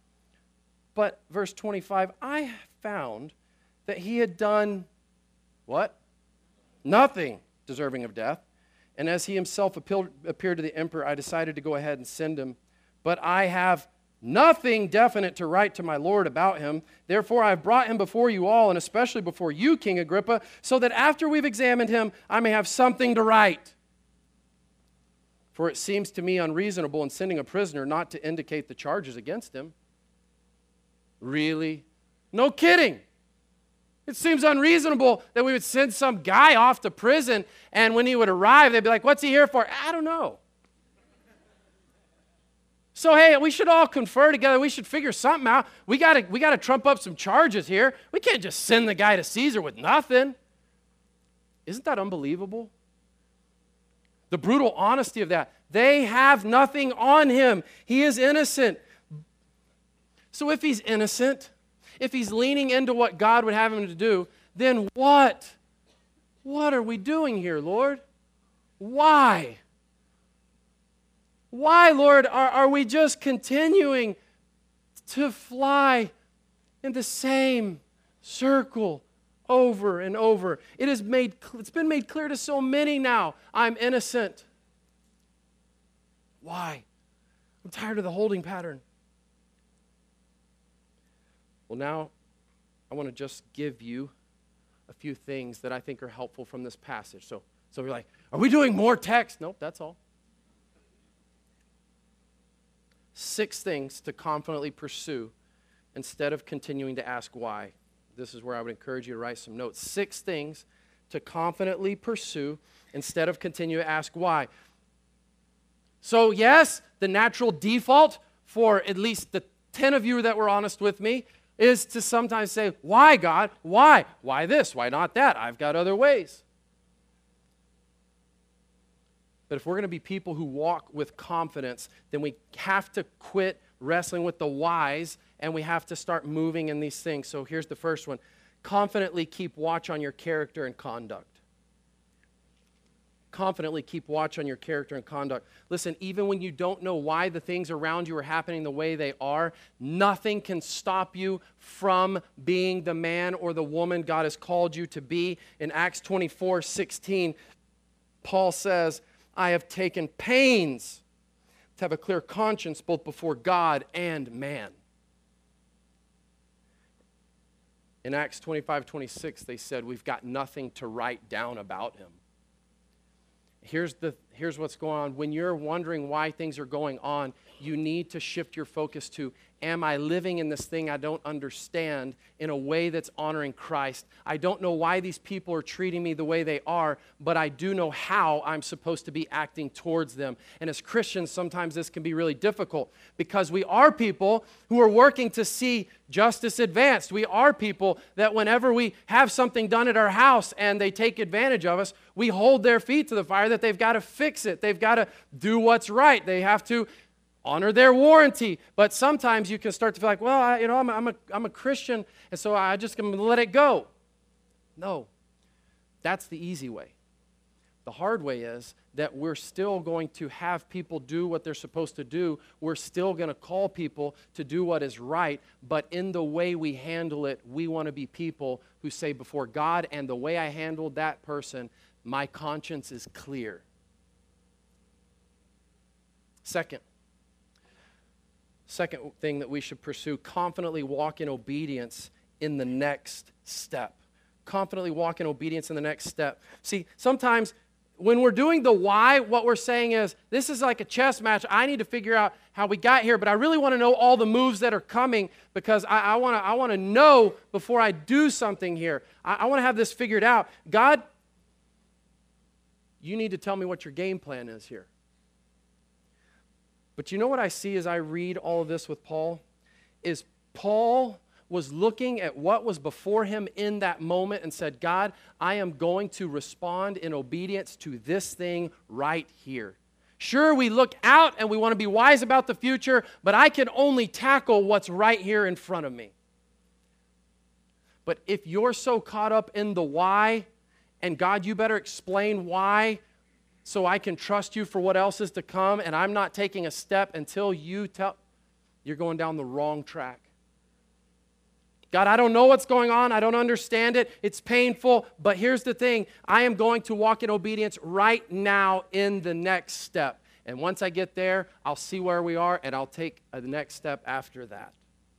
But verse twenty-five, I found that he had done what? Nothing deserving of death. And as he himself appealed, appeared to the emperor, I decided to go ahead and send him. But I have nothing definite to write to my Lord about him. Therefore, I have brought him before you all, and especially before you, King Agrippa, so that after we've examined him, I may have something to write. For it seems to me unreasonable in sending a prisoner not to indicate the charges against him. Really? No kidding. It seems unreasonable that we would send some guy off to prison, and when he would arrive, they'd be like, what's he here for? I don't know. So, hey, we should all confer together. We should figure something out. We got to we got to trump up some charges here. We can't just send the guy to Caesar with nothing. Isn't that unbelievable? The brutal honesty of that. They have nothing on him. He is innocent. So if he's innocent, if he's leaning into what God would have him to do, then what? What are we doing here, Lord? Why? Why, Lord, are, are we just continuing to fly in the same circle over and over? It is made, it's been made clear to so many now, I'm innocent. Why? I'm tired of the holding pattern. Well, now I want to just give you a few things that I think are helpful from this passage. So, so we're like, are we doing more text? Nope, that's all. Six things to confidently pursue instead of continuing to ask why. This is where I would encourage you to write some notes. Six things to confidently pursue instead of continue to ask why. So yes, the natural default for at least the ten of you that were honest with me is to sometimes say, why, God? Why? Why this? Why not that? I've got other ways. But if we're going to be people who walk with confidence, then we have to quit wrestling with the whys, and we have to start moving in these things. So here's the first one. confidently keep watch on your character and conduct. Confidently keep watch on your character and conduct. Listen, even when you don't know why the things around you are happening the way they are, nothing can stop you from being the man or the woman God has called you to be. In Acts twenty-four sixteen, Paul says, I have taken pains to have a clear conscience both before God and man. In Acts twenty-five twenty-six, they said, we've got nothing to write down about him. Here's, the, here's what's going on. When you're wondering why things are going on, you need to shift your focus to, am I living in this thing I don't understand in a way that's honoring Christ? I don't know why these people are treating me the way they are, but I do know how I'm supposed to be acting towards them. And as Christians, sometimes this can be really difficult because we are people who are working to see justice advanced. We are people that whenever we have something done at our house and they take advantage of us, we hold their feet to the fire that they've got to fix it. They've got to do what's right. They have to honor their warranty. But sometimes you can start to feel like, well, I, you know, I'm a, I'm a, I'm a Christian, and so I just going to let it go. No, that's the easy way. The hard way is that we're still going to have people do what they're supposed to do. We're still going to call people to do what is right, but in the way we handle it, we want to be people who say before God and the way I handled that person, my conscience is clear. Second, second thing that we should pursue, confidently walk in obedience in the next step. Confidently walk in obedience in the next step. See, sometimes when we're doing the why, what we're saying is, this is like a chess match. I need to figure out how we got here, but I really want to know all the moves that are coming because I, I want to I want to know before I do something here. I, I want to have this figured out. God, you need to tell me what your game plan is here. But you know what I see as I read all of this with Paul? Is Paul was looking at what was before him in that moment and said, God, I am going to respond in obedience to this thing right here. Sure, we look out and we want to be wise about the future, but I can only tackle what's right here in front of me. But if you're so caught up in the why, and God, you better explain why so I can trust you for what else is to come, and I'm not taking a step until you tell, you're going down the wrong track. God, I don't know what's going on. I don't understand it. It's painful, but here's the thing. I am going to walk in obedience right now in the next step. And once I get there, I'll see where we are, and I'll take the next step after that.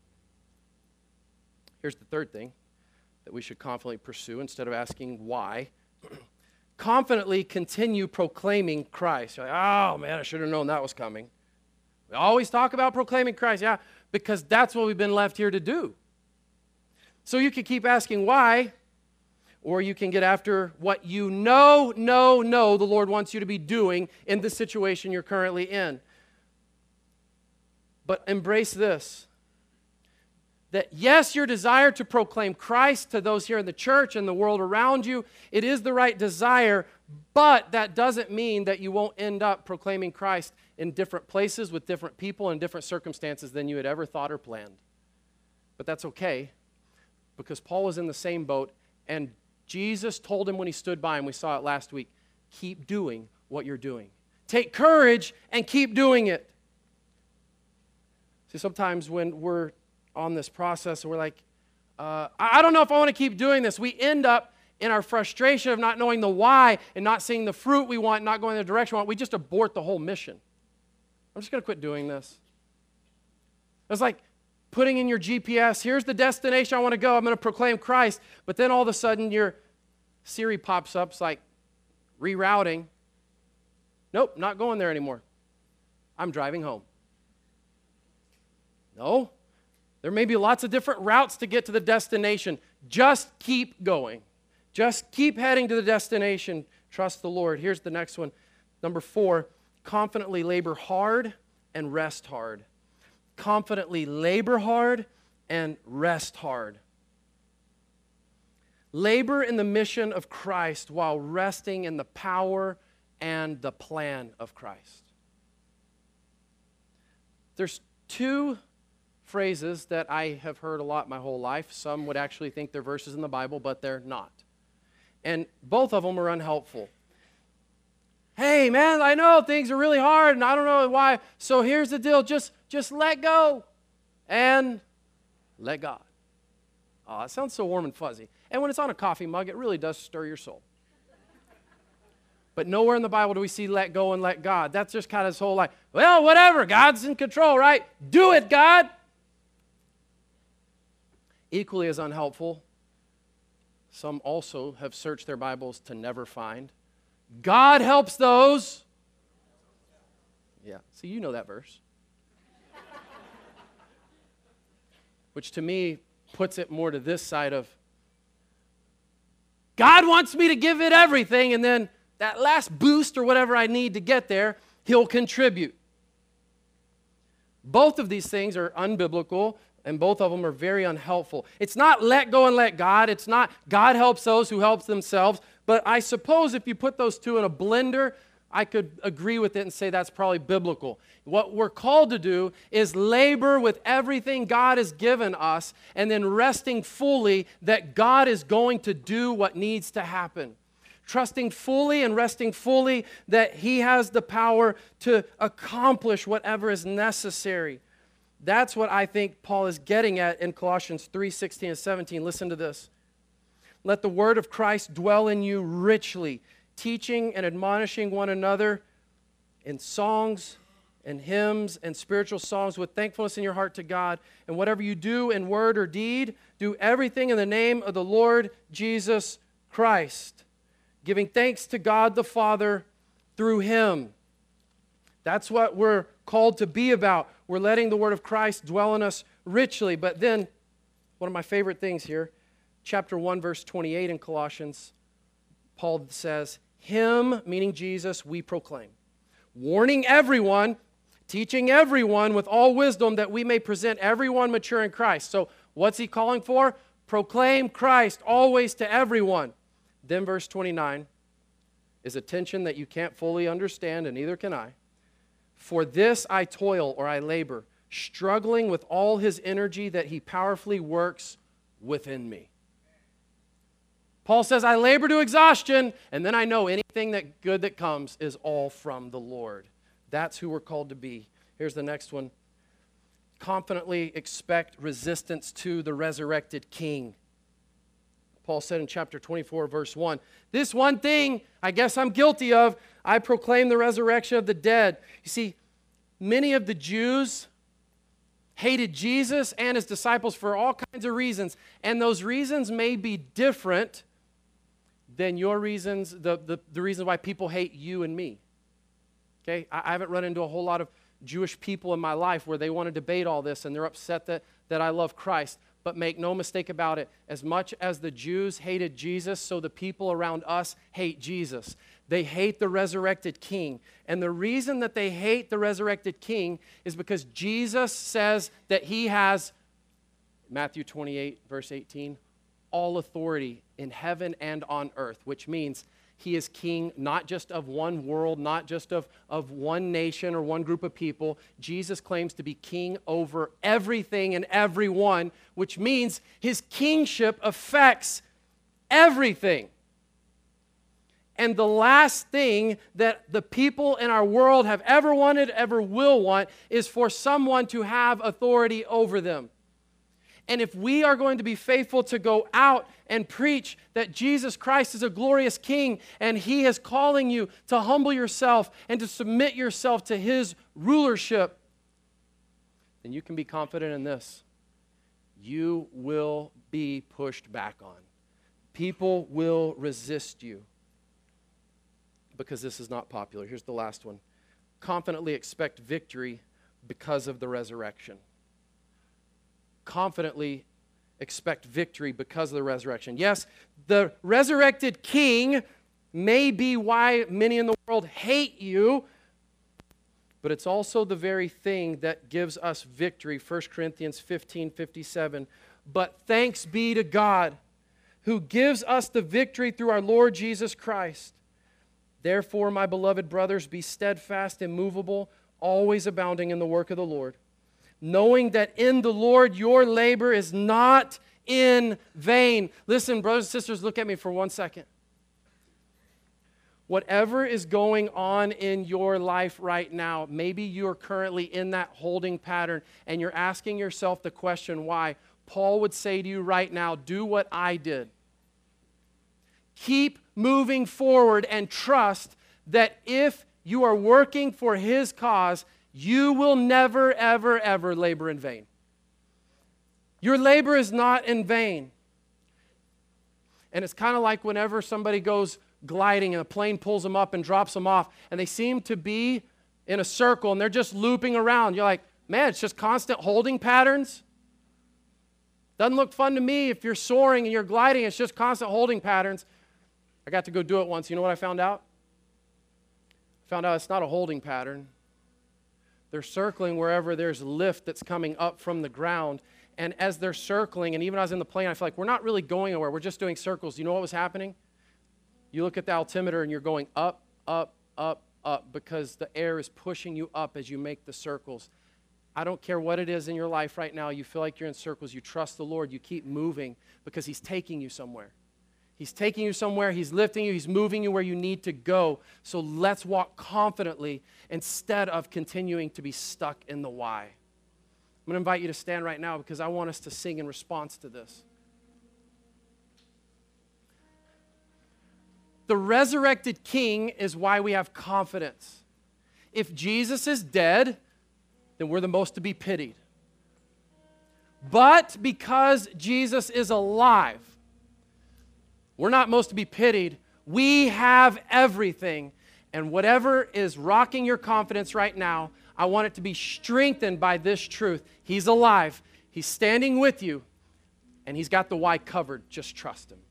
Here's the third thing that we should confidently pursue instead of asking why. Confidently continue proclaiming Christ. You're like, oh, man, I should have known that was coming. We always talk about proclaiming Christ. Yeah, because that's what we've been left here to do. So you can keep asking why, or you can get after what you know, know, know the Lord wants you to be doing in the situation you're currently in. But embrace this, that yes, your desire to proclaim Christ to those here in the church and the world around you, it is the right desire, but that doesn't mean that you won't end up proclaiming Christ in different places with different people and different circumstances than you had ever thought or planned. But that's okay, because Paul was in the same boat, and Jesus told him when he stood by him, we saw it last week, keep doing what you're doing. Take courage and keep doing it. See, sometimes when we're on this process and we're like, uh, I don't know if I want to keep doing this, we end up in our frustration of not knowing the why and not seeing the fruit we want, not going the direction we want. We just abort the whole mission. I'm just going to quit doing this. It's like putting in your G P S, here's the destination I want to go, I'm going to proclaim Christ, but then all of a sudden your Siri pops up, it's like rerouting. Nope, not going there anymore. I'm driving home. No, there may be lots of different routes to get to the destination. Just keep going. Just keep heading to the destination. Trust the Lord. Here's the next one. Number four, confidently labor hard and rest hard. Confidently labor hard and rest hard. Labor in the mission of Christ while resting in the power and the plan of Christ. There's two phrases that I have heard a lot my whole life. Some would actually think they're verses in the Bible, but they're not. And both of them are unhelpful. Hey, man, I know things are really hard, and I don't know why. So here's the deal. Just, just let go and let God. Oh, it sounds so warm and fuzzy. And when it's on a coffee mug, it really does stir your soul. But nowhere in the Bible do we see let go and let God. That's just kind of this whole like, well, whatever, God's in control, right? Do it, God. Equally as unhelpful, some also have searched their Bibles to never find. God helps those. Yeah, see, you know that verse. Which to me puts it more to this side of, God wants me to give it everything, and then that last boost or whatever I need to get there, He'll contribute. Both of these things are unbiblical, and both of them are very unhelpful. It's not let go and let God. It's not God helps those who help themselves. But I suppose if you put those two in a blender, I could agree with it and say that's probably biblical. What we're called to do is labor with everything God has given us and then resting fully that God is going to do what needs to happen. Trusting fully and resting fully that He has the power to accomplish whatever is necessary. That's what I think Paul is getting at in Colossians three, sixteen and seventeen. Listen to this. Let the word of Christ dwell in you richly, teaching and admonishing one another in songs and hymns and spiritual songs with thankfulness in your heart to God. And whatever you do in word or deed, do everything in the name of the Lord Jesus Christ, giving thanks to God the Father through Him. That's what we're called to be about. We're letting the word of Christ dwell in us richly. But then, one of my favorite things here, chapter one, verse twenty-eight in Colossians, Paul says, Him, meaning Jesus, we proclaim, warning everyone, teaching everyone with all wisdom that we may present everyone mature in Christ. So what's he calling for? Proclaim Christ always to everyone. Then verse twenty-nine is a tension that you can't fully understand, and neither can I. For this I toil, or I labor, struggling with all His energy that He powerfully works within me. Paul says, I labor to exhaustion, and then I know anything that good that comes is all from the Lord. That's who we're called to be. Here's the next one. Confidently expect resistance to the resurrected King. Paul said in chapter twenty-four, verse one, this one thing I guess I'm guilty of, I proclaim the resurrection of the dead. You see, many of the Jews hated Jesus and His disciples for all kinds of reasons, and those reasons may be different than your reasons, the, the, the reason why people hate you and me. Okay, I, I haven't run into a whole lot of Jewish people in my life where they want to debate all this and they're upset that, that I love Christ. But make no mistake about it, as much as the Jews hated Jesus, so the people around us hate Jesus. They hate the resurrected King. And the reason that they hate the resurrected King is because Jesus says that He has, Matthew twenty-eight, verse eighteen, all authority in heaven and on earth, which means He is king not just of one world, not just of, of one nation or one group of people. Jesus claims to be king over everything and everyone, which means His kingship affects everything. And the last thing that the people in our world have ever wanted, ever will want, is for someone to have authority over them. And if we are going to be faithful to go out and preach that Jesus Christ is a glorious King and He is calling you to humble yourself and to submit yourself to His rulership, then you can be confident in this. You will be pushed back on. People will resist you because this is not popular. Here's the last one. Confidently expect victory because of the resurrection. Confidently expect victory because of the resurrection. Yes, the resurrected King may be why many in the world hate you, but it's also the very thing that gives us victory. First Corinthians fifteen fifty-seven. But thanks be to God who gives us the victory through our Lord Jesus Christ. Therefore, my beloved brothers, be steadfast, immovable, always abounding in the work of the Lord, knowing that in the Lord your labor is not in vain. Listen, brothers and sisters, look at me for one second. Whatever is going on in your life right now, maybe you're currently in that holding pattern and you're asking yourself the question, why? Paul would say to you right now, do what I did. Keep moving forward and trust that if you are working for His cause, you will never, ever, ever labor in vain. Your labor is not in vain. And it's kind of like whenever somebody goes gliding and a plane pulls them up and drops them off, and they seem to be in a circle and they're just looping around. You're like, man, it's just constant holding patterns. Doesn't look fun to me. If you're soaring and you're gliding, it's just constant holding patterns. I got to go do it once. You know what I found out? I found out it's not a holding pattern. They're circling wherever there's lift that's coming up from the ground. And as they're circling, and even as I was in the plane, I feel like we're not really going anywhere. We're just doing circles. You know what was happening? You look at the altimeter and you're going up, up, up, up, because the air is pushing you up as you make the circles. I don't care what it is in your life right now. You feel like you're in circles. You trust the Lord. You keep moving because He's taking you somewhere. He's taking you somewhere. He's lifting you. He's moving you where you need to go. So let's walk confidently instead of continuing to be stuck in the why. I'm going to invite you to stand right now because I want us to sing in response to this. The resurrected King is why we have confidence. If Jesus is dead, then we're the most to be pitied. But because Jesus is alive, we're not most to be pitied. We have everything. And whatever is rocking your confidence right now, I want it to be strengthened by this truth. He's alive. He's standing with you. And He's got the why covered. Just trust Him.